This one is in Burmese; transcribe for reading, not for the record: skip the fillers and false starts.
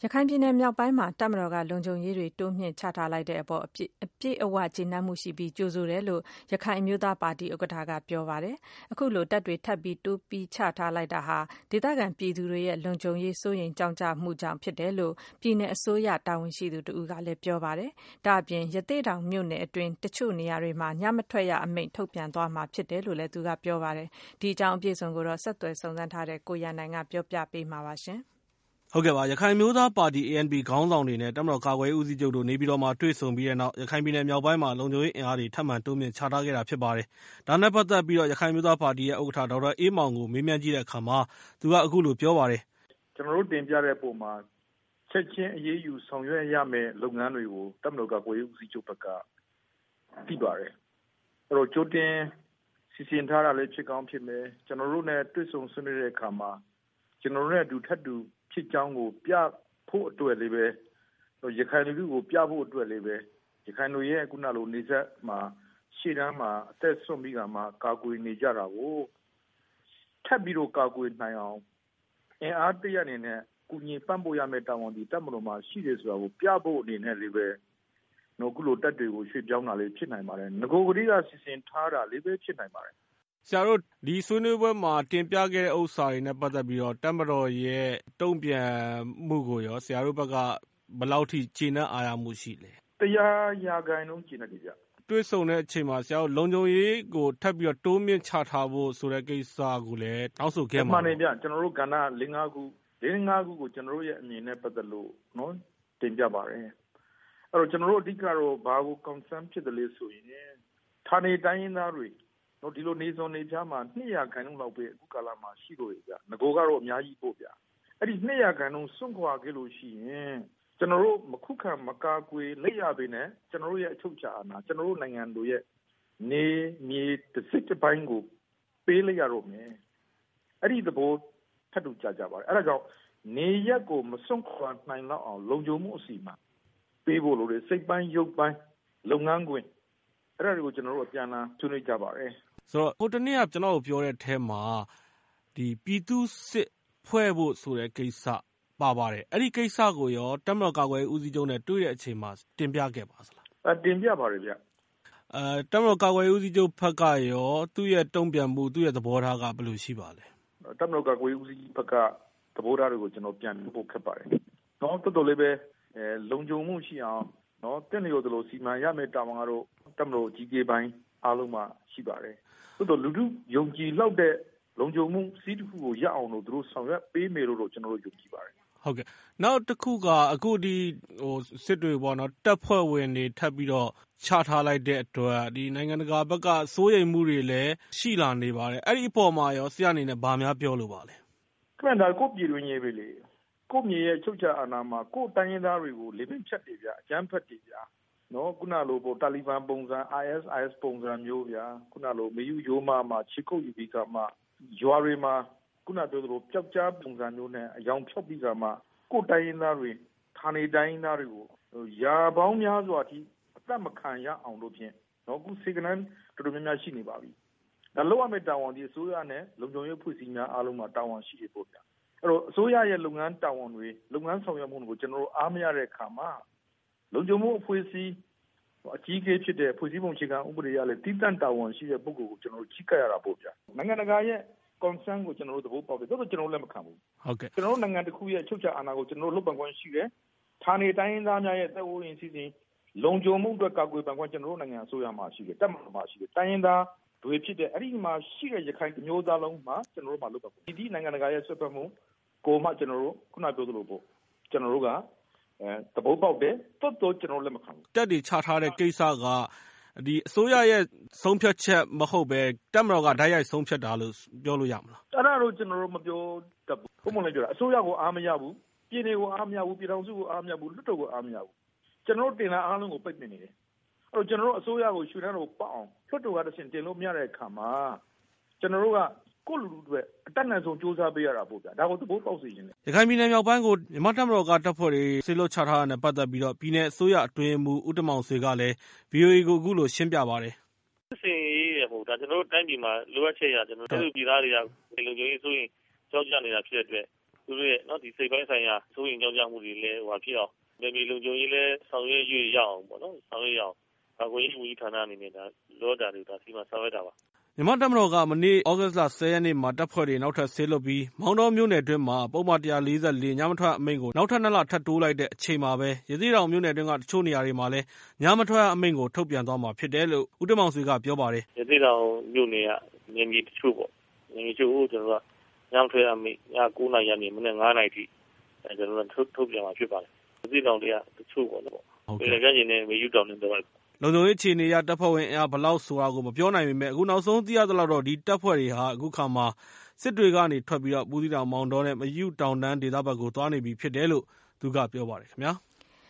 ခိုင်ပြည်နယ်မြောက်ပိုင်းမှာတပ်မတော်ကလုံခြုံရေးတွေတိုးမြှင့်ချထားလိုက်တဲ့အပေါ်အပြည့်အဝကျေနပ်မှုရှိပြီးကြိုဆိုတယ်လို့ရခိုင်အမျိုးသားပါတီဥက္ကဋ္ဌကပြောပါတယ်။အခုလိုတပ်တွေထပ်ပြီးတိုးပြီးချထားလိုက်တာဟာဒေသခံပြည်သူတွေရဲ့လုံခြုံရေးစိုးရိမ်ကြောင့်ကြမှုကြောင့်ဖြစ်တယ်လို့ပြည်နယ်အစိုးရတာဝန်ရှိသူတဦးကလည်းပြောပါတယ်။ဒါ့အပြင်ရသေ့တောင်မြို့နယ်အတွင်းတချို့နေရာတွေမှာညမထွက်ရအမိန့်ထုတ်ပြန်သွားမှာဖြစ်တယ်လို့လည်းသူကပြောပါတယ်။ဒီအကြောင်းအပြည့်အစုံကိုတော့ဆက်သွယ်စုံစမ်းထားတဲ့ကိုရန်နိုင်ကပြောပြပေးမှာပါရှင်။ဟုတ်ကဲ့ပါရခိုင်မျိုးသားပါတီ ANP ခေါင်းဆောင်တွေနဲ့တပ်မတော်ကာကွယ်ရေးဦးစီးချုပ်တို့နေပြည်တော်မှာတွေ့ဆုံပြီးတဲ့နောက်ရခိုင်ပြည်နယ်မြောက်ပိုင်းမှာလုံခြုံရေးအင်အားတွေထပ်မံတိုးမြင့်ချထားခဲ့တာဖြစ်ပါတယ်။ဒါနဲ့ပတ်သက်ပြီးတော့ရခိုင်မျိုးသားပါတီရဲ့ဥက္ကဋ္ဌဒေါက်တာအေးမောင်ကိုမေးမြန်းကြည့်တဲ့အခါမှာသူကအခုလိုပြောပါတယ်။ကျွန်တော်တို့တင်ပြတဲ့ပုံမှာချက်ချင်းအရေးယူဆောင်ရွက်ရမယ့်လုပ်ငန်းတွေကိုတပ်မတော်ကာကွယ်ရေးဦးစီးချုပ်ဘက်ကသိပါတယ်။အဲ့တော့ကြိုတင်စီစဉ်ထားတာလည်းဖြစ်ကောင်းဖြစ်မယ်။ကျွန်တော်တို့နဲ့တွေ့ဆုံဆွေးနွေးတဲ့အခါမှာကျွန်တော်တို့နဲ့အတူထပ်တူဖြစ်ကြောင်းကိုပြဖို့အတွက်လေးပဲရခိုင်လူထုကိုပြဖို့အတွက်လေးပဲရခိုင်လူရဲ့ခုနလိုနေဆက်မှာရှေ့တန်းမှာအသက်ဆွန့်ပြီးကမှကာကွယ်နေကြတာကိုထပ်ပြီးတော့ကာကွယ်နိုင်အောင်အင်အားတရအနေနဲ့ကုညီပံ့ပိုးရမယ့်တာဝန်ဒီတပ်မတော်မှာရှိတယ်ဆိုတာကိုပြဖို့အနေနဲ့လေးပဲခုလိုတပ်တွေကိုရွှေ့ပြောင်းတာလေးဖြစ်နိုင်ပါတယ်။ငကိုကလေးကစီစဉ်ထားတာလေးပဲဖြစ်နိုင်ပါတယ်ဆရာတို့ဒီဆွေးနွေးပွဲမှာတင်ပြခဲ့တဲ့ဥစ္စာတွေနဲ့ပတ်သက်ပြီးတော့တပ်မတော်ရဲ့တုံ့ပြန်မှုကိုရောဆရာတို့ဘက်ကဘယ်လောက်ထိကျေနပ်အားရမှုရှိလဲ 100% ကျေနပ်တယ်ဗျတွေ့ဆုံတဲ့အချိန်မှာဆရာတို့လုံခြုံရေးကိုထပ်ပြီးတော့တိုးမြင့်ချထားဖို့ဆိုတဲ့ကိစ္စကိုလည်းတောင်းဆိုခဲ့မှာမှန်တယ်ဗျကျွန်တော်တို့ကဏ္ဍ4-5ခုကိုကျွန်တော်တို့ရဲ့အမြင်နဲ့ပတ်သက်လို့တင်ပြပါတယ်အဲ့တော့ကျွန်တော်တို့အဓိကတော့ဘာကို concern ဖြစ်တယ်လဲဆိုရင်ဌာနေတိုင်းရင်းသားတွေဒီလိုနေစုံနေပြားမှာ200%လောက်ပဲအခုကာလမှာရှိလို့ရကြငကိုကတော့အများကြီးပို့ဗျအဲ့ဒီ200%စွန့်ခွာခဲ့လို့ရှိရင်ကျွန်တော်တို့မခုခံမကာကွယ်လက်ရပေနဲ့ကျွန်တော်တို့ရဲ့အချုပ်ချာအာဏာကျွန်တော်တို့နိုင်ငံတို့ရဲ့နေမြေတစ်စစ်တစ်ပိုင်းကိုပေးလိုက်ရတော့မယ်အဲ့ဒီသဘောထပ်တူကြပါတယ်အဲ့ဒါကြောင့်နေရက်ကိုမစွန့်ခွာနိုင်တော့အောင်လုံခြုံမှုအစီအမံပေးဖို့လိုတယ်စိတ်ပိုင်းရုပ်ပိုင်းလုပ်ငန်းခွင်အဲ့ဒါတွေကိုကျွန်တော်တို့အပြန်အလှန်ဆွေးနွေးကြပါတယ်ဆိုတော့ဟိုတနေ့ကကျွန်တော်တို့ပြောတဲ့အထဲမှာဒီပြည်သူစစ်ဖွဲ့ဖို့ဆိုတဲ့ကိစ္စပါပါတယ်အဲ့ဒီကိစ္စကိုရောတပ်မတော်ကာကွယ်ရေးဦးစီးချုပ်နဲ့တွေ့တဲ့အချိန်မှာတင်ပြခဲ့ပါသလားတင်ပြပါတယ်ဗျတပ်မတော်ကာကွယ်ရေးဦးစီးချုပ်ဘက်ကရောသူ့ရဲ့တုံ့ပြန်မှုသူ့ရဲ့သဘောထားကဘယ်လိုရှိပါလဲတပ်မတော်ကာကွယ်ရေးဦးစီးဘက်ကသဘောထားတွေကိုကျွန်တော်ပြန်ပြဖို့ခက်ပါတယ်တော်တော်လေးပဲလုံခြုံမှုရှိအောင်တင့်လျော်သလိုစီမံရမယ့်တာဝန်ကတော့တပ်မတော်ကြီးကြီးပိုင်းအားလုံးမှာရှိပါတယ်တော်လူထုယုံကြည်လောက်တဲ့လုံခြုံမှုစီးတစ်ခုကိုရအောင်လို့သူတို့ဆောင်ရွက်ပေးမယ်လို့ကျွန်တော်တို့ယုံကြည်ပါတယ်ဟုတ်ကဲ့နောက်တစ်ခုကအခုဒီစစ်တွေပေါ့နော်တပ်ဖွဲ့ဝင်တွေထပ်ပြီးတော့ချထားလိုက်တဲ့အတွက်ဒီနိုင်ငံတကာဘက်ကစိုးရိမ်မှုတွေလည်းရှိလာနေပါတယ်အဲ့ဒီအပေါ်မှာရောဆရာအနေနဲ့ဗာများပြောလို့ပါလဲခင်ဗျာကိုပြည်တွင်းရေးပဲလေကိုမြေရဲ့ချုပ်ချာအာဏာမှာကိုတိုင်းရင်းသားတွေကိုလေပင်ဖြတ်တယ်ဗျအကြမ်းဖက်တယ်ဗျခုနလိုတာလီဘန်ပုံစံ ISIS ပုံစံမျိုးဗျာခုနလိုမေယူရိုးမှာချီကုတ်ယူပြီးကမှရွာတွေမှာခုနပြောသလိုပျောက်ကြားပုံစံမျိုးနဲ့အယောင်ဖြောက်ပြီးကမှကိုတိုင်းရင်းသားတွေဌာနေတိုင်းရင်းသားတွေကိုရာပေါင်းများစွာအထိအသက်မခံရအောင်လို့ဖြင့်ခုစေကနန်းတော်တော်များများရှိနေပါပြီဒါလောက်ရမယ့်တာဝန်ဒီအစိုးရနဲ့လုံခြုံရေးဖွဲ့စည်းများအားလုံးမှာတာဝန်ရှိရပို့ဗျာအဲ့တော့အစိုးရရဲ့လုပ်ငန်းတာဝန်တွေလုပ်ငန်းဆောင်ရွက်မှုတွေကိုကျွန်တော်တို့အားမရတဲ့အခါမှာလုံခြုံမှုအဖွဲ့အစည်းအကြီးအကဲဖြစ်တဲ့ဖွဲ့စည်းပုံအခြေခံဥပဒေရလည်းတည်တံ့တာဝန်ရှိတဲ့ပုဂ္ဂိုလ်ကိုကျွန်တော်တို့ကြီးကပ်ရတာပို့ဗျာနိုင်ငံတကာရဲ့ concern ကိုကျွန်တော်တို့သဘောပေါက်တယ်တော်ကျွန်တော်တို့လည်းမခံဘူးဟုတ်ကဲ့ကျွန်တော်တို့နိုင်ငံတစ်ခုရဲ့အချုပ်ချာအာဏာကိုကျွန်တော်တို့လုပ်ပိုင်ခွင့်ရှိတယ်ဌာနေတိုင်းရင်းသားများရဲ့သက်ဝင်စီစဉ်လုံခြုံမှုအတွက်ကာကွယ်ပိုင်ခွင့်ကျွန်တော်တို့နိုင်ငံအစိုးရမှာရှိတယ်တပ်မတော်မှာရှိတယ်တိုင်းရင်းသားတွေဖြစ်တဲ့အဲ့ဒီမှာရှိတဲ့ရခိုင်မျိုးသားလုံးမှာကျွန်တော်တို့မှာလုပ်ပါဘူးဒီနိုင်ငံတကာရဲ့ဆွတ်ဖက်မှုကိုမှကျွန်တော်တို့ခုနပြောသလိုပေါ့ကျွန်တော်တို့ကသဘောပေါက်တယ်တော်ကျွန်တော်လက်မခံဘူးတက်တွေချထားတဲ့ကိစ္စကဒီအစိုးရရဲ့ဆုံးဖြတ်ချက်မဟုတ်ပဲတပ်မတော်ကဓာတ်ရိုက်ဆုံးဖြတ်တာလို့ပြောလို့ရမလားအဲ့ဒါတော့ကျွန်တော်တို့မပြောတတ်ဘူးဘုံမလည်းပြောတာအစိုးရကိုအားမရဘူးပြည်နယ်ကိုအားမရဘူးပြည်ထောင်စုကိုအားမရဘူးလွှတ်တော်ကိုအားမရဘူးကျွန်တော်တို့တင်လာအားလုံးကိုပိတ်ပင်နေတယ်အဲ့တော့ကျွန်တော်တို့အစိုးရကိုရွှေတန်းတို့ပေါအောင်လွှတ်တော်ကတဆင့်တင်လို့မရတဲ့အခါမှာကျွန်တော်တို့ကကိုလူလူတွေအတက်နိုင်ဆုံးစူးစမ်းပေးရတာပေါ့ဗျာဒါကိုသဘောပေါက်စေခြင်းလေရခိုင်ပြည်နယ်မြောက်ပိုင်းကိုမြန်မာတပ်မတော်ကတပ်ဖွဲ့တွေဆေးလွတ်ချထားတာနဲ့ပတ်သက်ပြီးတော့ပြည်နယ်အစိုးရအတွင်းမူဦးတမောင်ဆွေကလည်း VOA ကိုအခုလိုရှင်းပြပါတယ်စင်ရေးရပေါ့ဒါကျွန်တော်တို့တိုင်းပြည်မှာလိုအပ်ချက်ရကျွန်တော်တို့ပြည်သားတွေကလုံခြုံရေးဆိုရင်ကြောက်ကြနေတာဖြစ်တဲ့အတွက်သူတို့ရဲ့နော်ဒီစိတ်ပိုင်းဆိုင်ရာစိုးရင်ကြောက်ကြမှုတွေလည်းဖြစ်အောင်ပြည်ပြည်လုံခြုံရေးလည်းဆောင်ရွက်ရအောင်ပေါ့နော်ဆောင်ရွက်ရအောင်ကာကွယ်ရေးဝန်ကြီးဌာနအနေနဲ့ဒါလောတာတွေဒါစီမံဆောင်ရွက်တာပါမြန်မာ့တပ်မတော်ကမနေ့ သြဂုတ်လ 10 ရက်နေ့မှာတပ်ဖွဲ့တွေနောက်ထပ်ဆေးလွှတ်ပြီးမောင်တောမြို့နယ်အတွင်းမှာပုဒ်မ 144 ညမထွက်အမိန့်ကိုနောက်ထပ် 2 လထပ်တိုးလိုက်တဲ့အချိန်မှာပဲရသေ့တောင်မြို့နယ်အတွင်းကတချို့နေရာတွေမှာလည်းညမထွက်အမိန့်ကိုထုတ်ပြန်သွားမှာဖြစ်တယ်လို့ဦးတင်မောင်ဆွေကပြောပါတယ်ရသေ့တောင်မြို့နယ်ကနယ်မြေတချို့ပေါ့နယ်မြေတချို့ကိုကျွန်တော်ကညမထွက်အမိန့်ည9 နာရီကနေမနေ့9 နာရီထိကျွန်တော်တို့ထုတ်ပြန်မှာဖြစ်ပါတယ်ရသေ့တောင်တွေကတချို့ပေါ့နော်ပြည်နယ်ကရင်နဲ့မေယူတောင်တွေတော့လုံခြုံရေးအခြေအနေအရတပ်ဖွဲ့ဝင်အားဘယ်လောက်ဆိုတာကိုမပြောနိုင်ပေမဲ့အခုနောက်ဆုံးသိရသလောက်တော့ဒီတပ်ဖွဲ့တွေဟာအခုခါမှာစစ်တွေကနေထွက်ပြီးဘူးသီးတောင်မောင်တောနဲ့မယူတောင်တန်းဒေသဘက်ကိုသွားနေပြီဖြစ်တယ်လို့သူကပြောပါတယ်ခင်ဗျာ။